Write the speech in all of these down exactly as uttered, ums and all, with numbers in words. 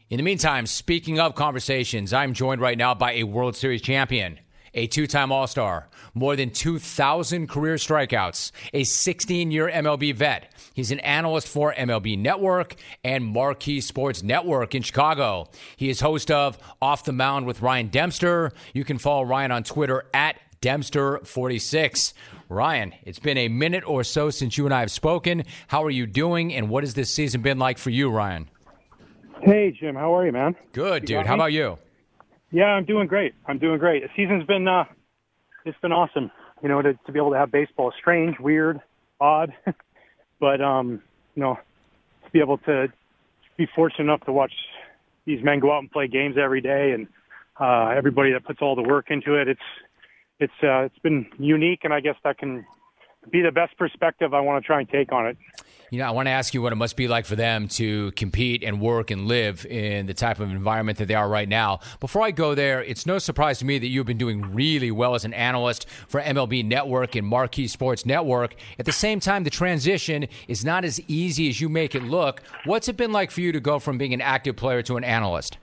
In the meantime, speaking of conversations, I'm joined right now by a World Series champion, a two-time All-Star, more than two thousand career strikeouts, a sixteen-year M L B vet. He's an analyst for M L B Network and Marquee Sports Network in Chicago. He is host of Off the Mound with Ryan Dempster. You can follow Ryan on Twitter at Dempster forty-six. Ryan, it's been a minute or so since you and I have spoken. How are you doing, and what has this season been like for you, Ryan? Hey, Jim. How are you, man? Good, dude. How about you? Yeah, I'm doing great. I'm doing great. The season's been, uh, it's been awesome. You know, to, to be able to have baseball. Strange, weird, odd. but, um, you know, to be able to be fortunate enough to watch these men go out and play games every day and uh, everybody that puts all the work into it, it's, it's, uh, it's been unique, and I guess that can be the best perspective I want to try and take on it. You know, I want to ask you what it must be like for them to compete and work and live in the type of environment that they are right now. Before I go there, it's no surprise to me that you've been doing really well as an analyst for M L B Network and Marquee Sports Network. At the same time, the transition is not as easy as you make it look. What's it been like for you to go from being an active player to an analyst?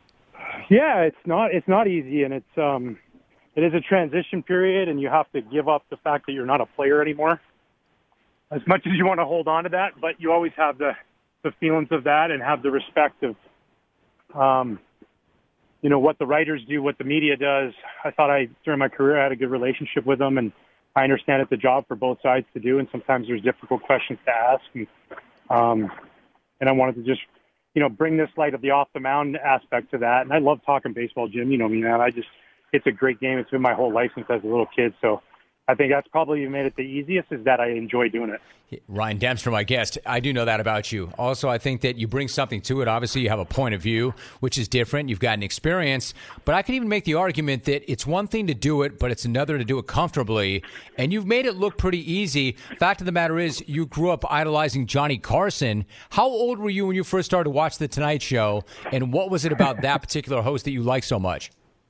Yeah, it's not it's not easy, and it's um, it is a transition period, and you have to give up the fact that you're not a player anymore. As much as you want to hold on to that, but you always have the, the feelings of that and have the respect of, um, you know, what the writers do, what the media does. I thought I, during my career, I had a good relationship with them, and I understand it's a job for both sides to do, and sometimes there's difficult questions to ask. And, um, and I wanted to just, you know, bring this light of the off-the-mound aspect to that. And I love talking baseball, Jim. You know me, man. I just, it's a great game. It's been my whole life since I was a little kid, so I think that's probably made it the easiest, is that I enjoy doing it. Ryan Dempster, my guest. I do know that about you. Also, I think that you bring something to it. Obviously, you have a point of view, which is different. You've got an experience. But I could even make the argument that it's one thing to do it, but it's another to do it comfortably. And you've made it look pretty easy. Fact of the matter is, you grew up idolizing Johnny Carson. How old were you when you first started to watch The Tonight Show? And what was it about that particular host that you liked so much?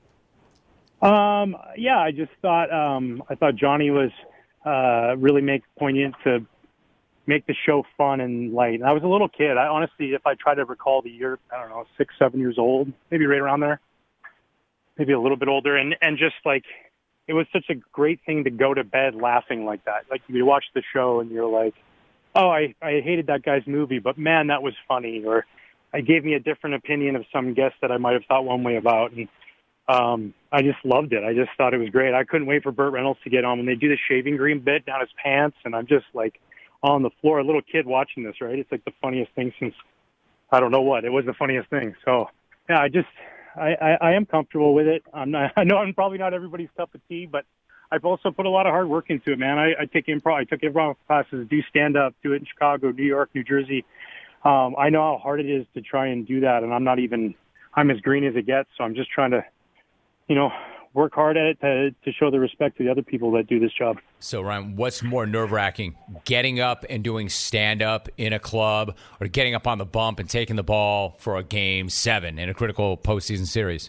Um, yeah, I just thought, um, I thought Johnny was, uh, really make poignant to make the show fun and light. And I was a little kid. I honestly, if I try to recall the year, I don't know, six, seven years old, maybe right around there, maybe a little bit older. And, and just like, it was such a great thing to go to bed laughing like that. Like you watch the show and you're like, oh, I, I hated that guy's movie, but man, that was funny. Or it gave me a different opinion of some guest that I might have thought one way about. And, Um, I just loved it. I just thought it was great. I couldn't wait for Burt Reynolds to get on when they do the shaving cream bit down his pants, and I'm just like on the floor, a little kid watching this, right? It's like the funniest thing since, I don't know what. It was the funniest thing. So, yeah, I just, I, I, I am comfortable with it. I'm not, I know I'm probably not everybody's cup of tea, but I've also put a lot of hard work into it, man. I, I take improv, I took improv classes, do stand-up, do it in Chicago, New York, New Jersey. Um, I know how hard it is to try and do that, and I'm not even, I'm as green as it gets, so I'm just trying to, you know, work hard at it to, to show the respect to the other people that do this job. So, Ryan, what's more nerve-wracking, getting up and doing stand-up in a club, or getting up on the bump and taking the ball for a game seven in a critical postseason series?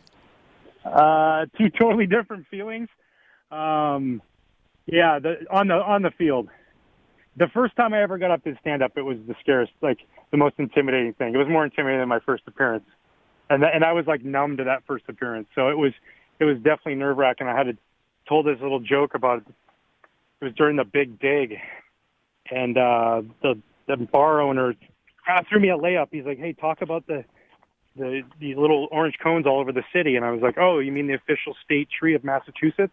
Uh, two totally different feelings. Um, yeah, the, on the on the field. The first time I ever got up to stand-up, it was the scariest, like the most intimidating thing. It was more intimidating than my first appearance. And th- and I was like numb to that first appearance. So it was it was definitely nerve-wracking. I had to told this little joke about it. It was during the Big Dig, and uh, the the bar owner uh, threw me a layup. He's like, "Hey, talk about the the these little orange cones all over the city." And I was like, "Oh, you mean the official state tree of Massachusetts?"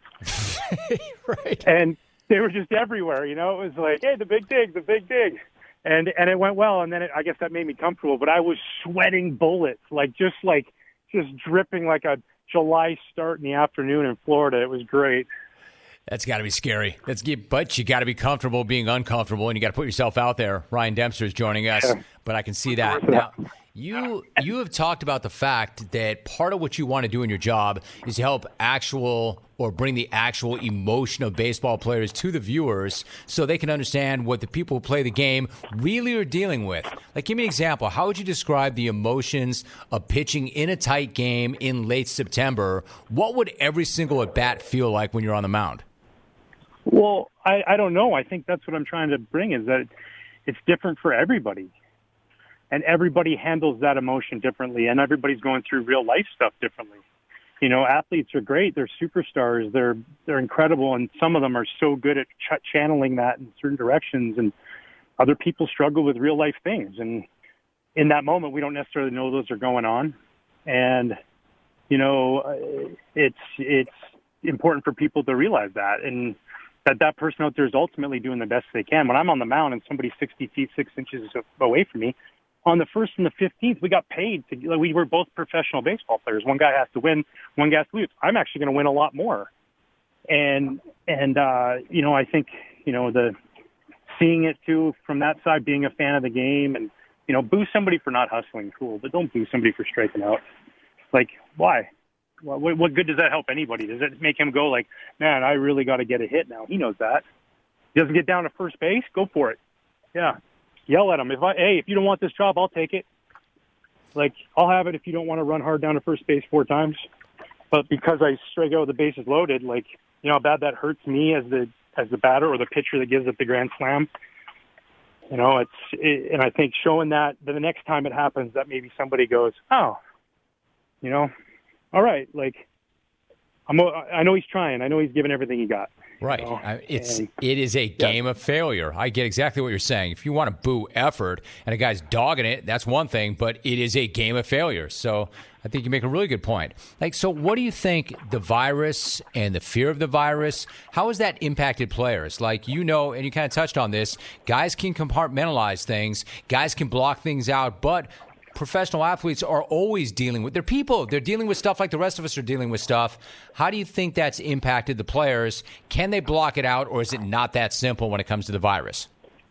Right. And they were just everywhere. You know, it was like, "Hey, the Big Dig, the Big Dig." And and it went well, and then it, I guess that made me comfortable. But I was sweating bullets, like just like just dripping like a July start in the afternoon in Florida. It was great. That's got to be scary. That's but you got to be comfortable being uncomfortable, and you got to put yourself out there. Ryan Dempster is joining us, yeah. But I can see that now. You you have talked about the fact that part of what you want to do in your job is to help actual or bring the actual emotion of baseball players to the viewers so they can understand what the people who play the game really are dealing with. Like, give me an example. How would you describe the emotions of pitching in a tight game in late September? What would every single at-bat feel like when you're on the mound? Well, I, I don't know. I think that's what I'm trying to bring is that it's different for everybody. and everybody handles that emotion differently, and everybody's going through real life stuff differently. You know, athletes are great. They're superstars. They're they're incredible, and some of them are so good at ch- channeling that in certain directions, and other people struggle with real life things. And in that moment, we don't necessarily know those are going on. And, you know, it's it's important for people to realize that, and that that person out there is ultimately doing the best they can. When I'm on the mound and somebody's sixty feet, six inches away from me, on the first and the fifteenth, we got paid. To, like, we were both professional baseball players. One guy has to win, one guy has to lose. I'm actually going to win a lot more. And, and uh, you know, I think, you know, the seeing it, too, from that side, being a fan of the game, and, you know, boo somebody for not hustling, cool, but don't boo somebody for striking out. Like, why? What, what good does that help anybody? Does it make him go like, man, I really got to get a hit now? He knows that. He doesn't get down to first base, go for it. Yeah. Yell at him. If I, hey, if you don't want this job, I'll take it. Like, I'll have it if you don't want to run hard down to first base four times. But because I strike out with the bases loaded, like, you know how bad that hurts me as the as the batter or the pitcher that gives up the grand slam. You know, it's it, and I think showing that the next time it happens, that maybe somebody goes, oh, you know, all right, like, I'm, I know he's trying. I know he's giving everything he got. Right. You know? Uh, it's and, it is a game yeah. of failure. I get exactly what you're saying. If you want to boo effort and a guy's dogging it, that's one thing, but it is a game of failure. So I think you make a really good point. Like, so what do you think the virus and the fear of the virus, how has that impacted players? Like, you know, and you kind of touched on this, guys can compartmentalize things, guys can block things out, but professional athletes are always dealing with, they're people. They're dealing with stuff like the rest of us are dealing with stuff. How do you think that's impacted the players? Can they block it out, or is it not that simple when it comes to the virus?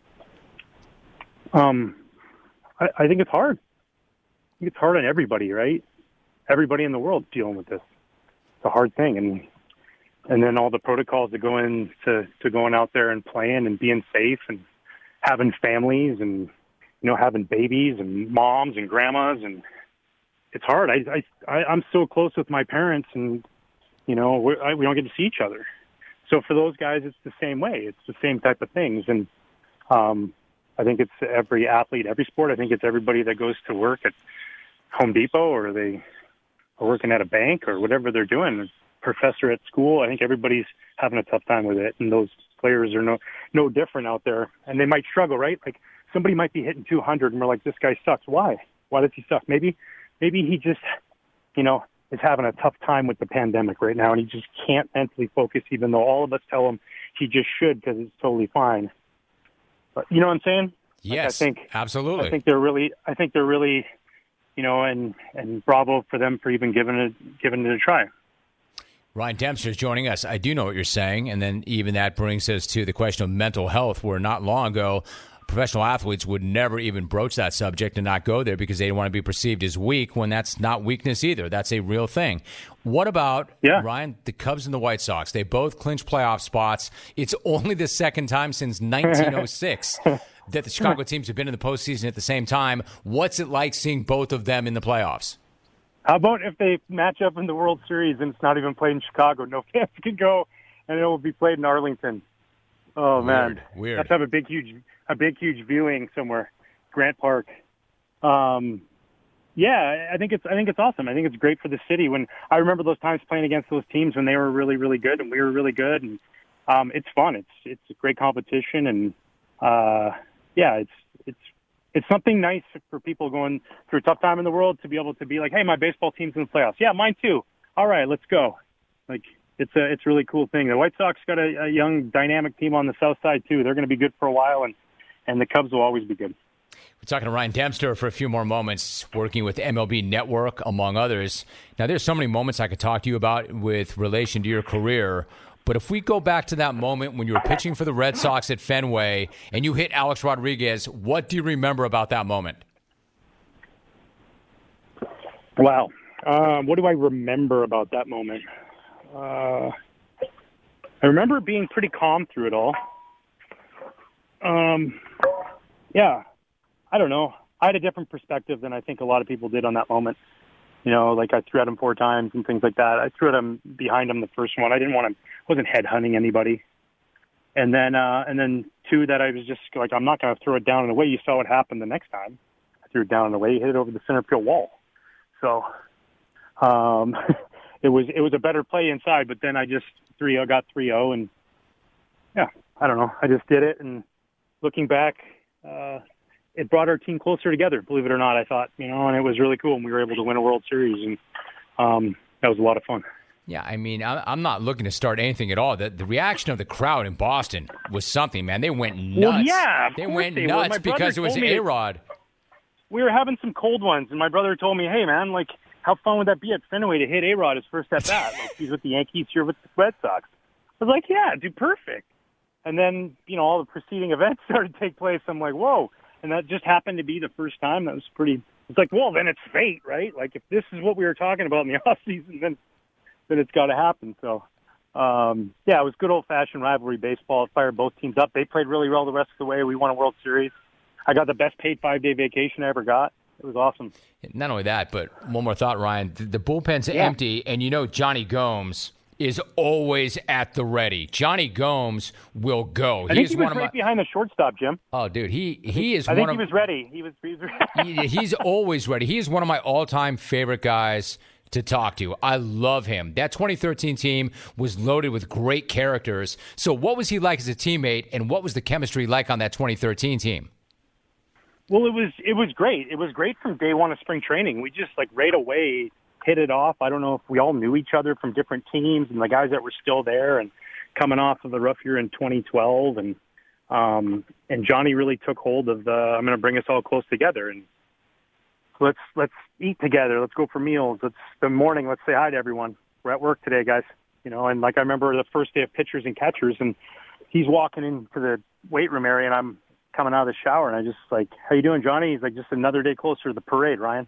Um, I, I think it's hard. I think it's hard on everybody, right? Everybody in the world dealing with this. It's a hard thing. And and then all the protocols that go into to going out there and playing and being safe and having families and, you know, having babies and moms and grandmas, and it's hard. I, I, I I'm so close with my parents, and, you know, we're, I, we don't get to see each other. So for those guys, it's the same way. It's the same type of things. And um, I think it's every athlete, every sport. I think it's everybody that goes to work at Home Depot, or they are working at a bank, or whatever they're doing, professor at school. I think everybody's having a tough time with it. And those players are no, no different out there, and they might struggle, right? Like, somebody might be hitting two hundred, and we're like, this guy sucks. Why? Why does he suck? Maybe, maybe he just, you know, is having a tough time with the pandemic right now, and he just can't mentally focus, even though all of us tell him he just should, because it's totally fine. But you know what I'm saying? Yes, like, I think, absolutely. I think they're really, I think they're really, you know, and and bravo for them for even giving it, giving it a try. Ryan Dempster is joining us. I do know what you're saying, and then even that brings us to the question of mental health, where not long ago, professional athletes would never even broach that subject and not go there because they don't want to be perceived as weak, when that's not weakness either. That's a real thing. What about, yeah. Ryan, the Cubs and the White Sox? They both clinch playoff spots. It's only the second time since nineteen oh six that the Chicago teams have been in the postseason at the same time. What's it like seeing both of them in the playoffs? How about if they match up in the World Series and it's not even played in Chicago? No fans can go, and it will be played in Arlington. Oh, weird, man. Weird. Let's have a big, huge, a big, huge viewing somewhere. Grant Park. Um, yeah, I think it's, I think it's awesome. I think it's great for the city. When I remember those times playing against those teams when they were really, really good and we were really good, and um, it's fun. It's, it's a great competition, and uh, yeah, it's, it's, it's something nice for people going through a tough time in the world to be able to be like, hey, my baseball team's in the playoffs. Yeah, mine too. All right, let's go. Like, it's a it's a really cool thing. The White Sox got a, a young, dynamic team on the south side too. They're going to be good for a while, and, and the Cubs will always be good. We're talking to Ryan Dempster for a few more moments, working with M L B Network, among others. Now, there's so many moments I could talk to you about with relation to your career. But if we go back to that moment when you were pitching for the Red Sox at Fenway and you hit Alex Rodriguez, what do you remember about that moment? Wow. Um, what do I remember about that moment? Uh, I remember being pretty calm through it all. Um, yeah, I don't know. I had a different perspective than I think a lot of people did on that moment. You know, like I threw at him four times and things like that. I threw at him behind him the first one. I didn't want to, wasn't headhunting anybody. And then, uh, and then two, that I was just like, I'm not going to throw it down and away. You saw what happened the next time. I threw it down and away, he hit it over the center field wall. So um, it was it was a better play inside, but then I just three oh got three oh, and yeah, I don't know. I just did it, and looking back, uh, it brought our team closer together, believe it or not, I thought, you know, and it was really cool, and we were able to win a World Series, and um, that was a lot of fun. Yeah, I mean, I'm not looking to start anything at all. The, the reaction of the crowd in Boston was something, man. They went nuts. Well, yeah, they went they nuts because it was A-Rod. We were having some cold ones, and my brother told me, hey, man, like, how fun would that be at Fenway to hit A-Rod his first at bat? Like, he's with the Yankees, you're with the Red Sox. I was like, yeah, dude, perfect. And then, you know, all the preceding events started to take place. I'm like, whoa. And that just happened to be the first time. That was pretty, it's like, well, then it's fate, right? Like, if this is what we were talking about in the offseason, then then it's got to happen. So, um, yeah, it was good old-fashioned rivalry baseball. It fired both teams up. They played really well the rest of the way. We won a World Series. I got the best paid five-day vacation I ever got. It was awesome. Not only that, but one more thought, Ryan. The, the bullpen's yeah. empty, and you know Johnny Gomes is always at the ready. Johnny Gomes will go. I he think is he was one right of my, behind the shortstop, Jim. Oh, dude, he he is. I think one he of, was ready. He was. He was he, he's always ready. He is one of my all-time favorite guys to talk to. I love him. That twenty thirteen team was loaded with great characters. So, what was he like as a teammate, and what was the chemistry like on that twenty thirteen team? Well, it was it was great. It was great from day one of spring training. We just like right away hit it off. I don't know if we all knew each other from different teams, and the guys that were still there and coming off of the rough year in twenty twelve, and um, and Johnny really took hold of the I'm going to bring us all close together, and let's let's eat together. Let's go for meals. Let's the morning. Let's say hi to everyone. We're at work today, guys. You know, and like I remember the first day of pitchers and catchers, and he's walking into the weight room area, and I'm coming out of the shower, and I just like, how you doing, Johnny? He's like, just another day closer to the parade, Ryan.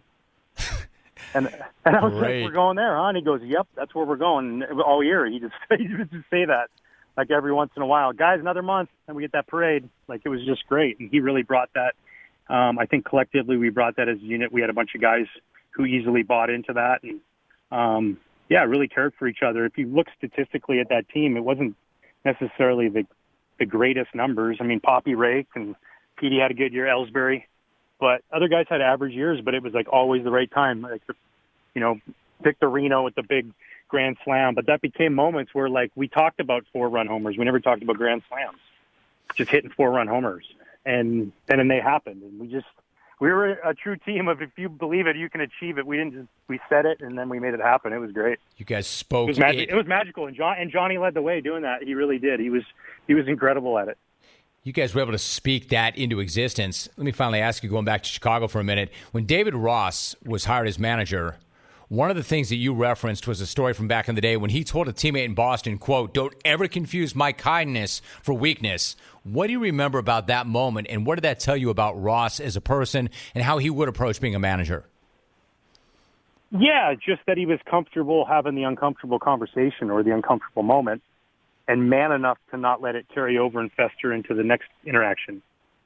and and I was Great. like, we're going there, huh? And he goes, yep, that's where we're going. And all year, he just he would just say that, like every once in a while, guys, another month, and we get that parade. Like it was just great, and he really brought that. Um, I think collectively we brought that as a unit. We had a bunch of guys who easily bought into that, and um, yeah, really cared for each other. If you look statistically at that team, it wasn't necessarily the the greatest numbers. I mean, Poppy raked and Petey had a good year, Ellsbury, but other guys had average years, but it was like always the right time. Like, you know, Victor Reno with the big grand slam, but that became moments where like we talked about four run homers. We never talked about grand slams, just hitting four run homers. And then and they happened. And we just, we were a true team of if you believe it, you can achieve it. We didn't just, we said it and then we made it happen. It was great. You guys spoke. It was, magic, it, it was magical. And John, and Johnny led the way doing that. He really did. He was, he was incredible at it. You guys were able to speak that into existence. Let me finally ask you, going back to Chicago for a minute. When David Ross was hired as manager, one of the things that you referenced was a story from back in the day when he told a teammate in Boston, quote, don't ever confuse my kindness for weakness. What do you remember about that moment, and what did that tell you about Ross as a person and how he would approach being a manager? Yeah, just that he was comfortable having the uncomfortable conversation or the uncomfortable moment and man enough to not let it carry over and fester into the next interaction.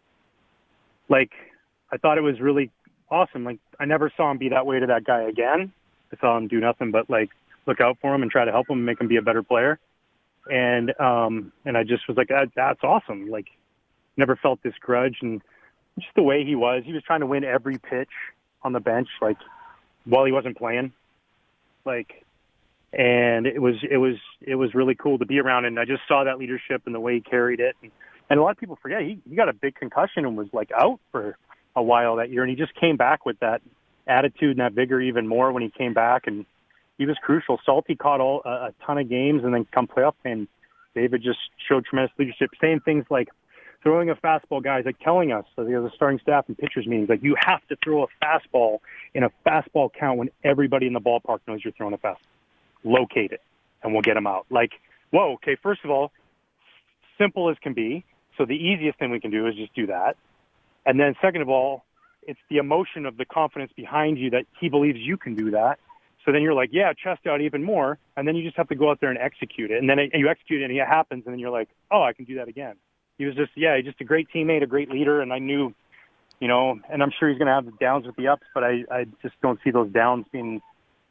Like, I thought it was really awesome. Like, I never saw him be that way to that guy again. I saw him do nothing but, like, look out for him and try to help him and make him be a better player. And um, and I just was like, that, that's awesome. Like, never felt this grudge. And just the way he was, he was trying to win every pitch on the bench, like, while he wasn't playing. Like, and it was it was it was really cool to be around. And I just saw that leadership and the way he carried it. And, and a lot of people forget he, he got a big concussion and was like out for a while that year. And he just came back with that attitude and that vigor even more when he came back. And he was crucial. Salty caught all, a, a ton of games, and then come playoff, and David just showed tremendous leadership, saying things like throwing a fastball, guys, like telling us, so the starting staff and pitchers meetings, like you have to throw a fastball in a fastball count when everybody in the ballpark knows you're throwing a fastball. Locate it, and we'll get them out. Like, whoa, okay, first of all, simple as can be. So the easiest thing we can do is just do that. And then second of all, it's the emotion of the confidence behind you that he believes you can do that. So then you're like, yeah, chest out even more. And then you just have to go out there and execute it. And then it, and you execute it and it happens. And then you're like, oh, I can do that again. He was just, yeah, just a great teammate, a great leader. And I knew, you know, and I'm sure he's going to have the downs with the ups, but I, I just don't see those downs being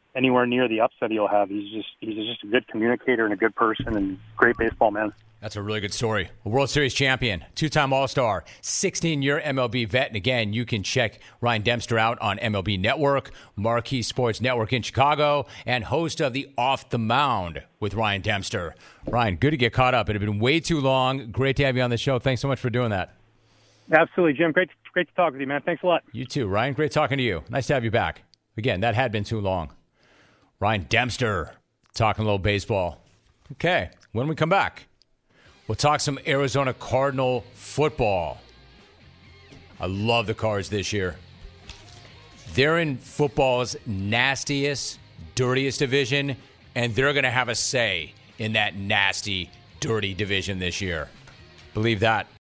anywhere near the upset he'll have. He's just he's just a good communicator and a good person and great baseball man. That's a really good story. A World Series champion, two-time All-Star, sixteen-year M L B vet. And again, you can check Ryan Dempster out on M L B Network, Marquee Sports Network in Chicago, and host of the Off the Mound with Ryan Dempster. Ryan, good to get caught up. It had been way too long. Great to have you on the show. Thanks so much for doing that. Absolutely, Jim. Great, great to talk with you, man. Thanks a lot. You too, Ryan. Great talking to you. Nice to have you back. Again, that had been too long. Ryan Dempster, talking a little baseball. Okay, when we come back, we'll talk some Arizona Cardinal football. I love the Cards this year. They're in football's nastiest, dirtiest division, and they're going to have a say in that nasty, dirty division this year. Believe that.